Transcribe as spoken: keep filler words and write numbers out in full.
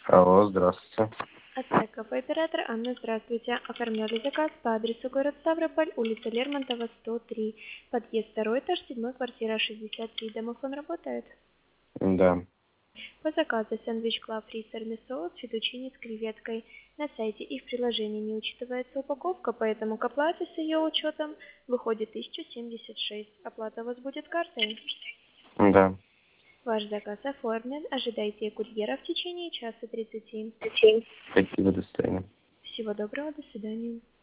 Алло, здравствуйте. АТ КП оператор Анна, здравствуйте. Оформляли заказ по адресу город Ставрополь, улица Лермонтова, сто три. Подъезд второй этаж, седьмой, квартира шестьдесят три. Домофон работает? Да. По заказу сэндвич Клаб Фри сырный соус, фетучини с креветкой. На сайте и в приложении не учитывается упаковка, поэтому к оплате с ее учетом выходит тысяча семьдесят шесть. Оплата у вас будет картой. Да. Ваш заказ оформлен. Ожидайте курьера в течение часа тридцати. Спасибо, до свидания. Всего доброго, до свидания.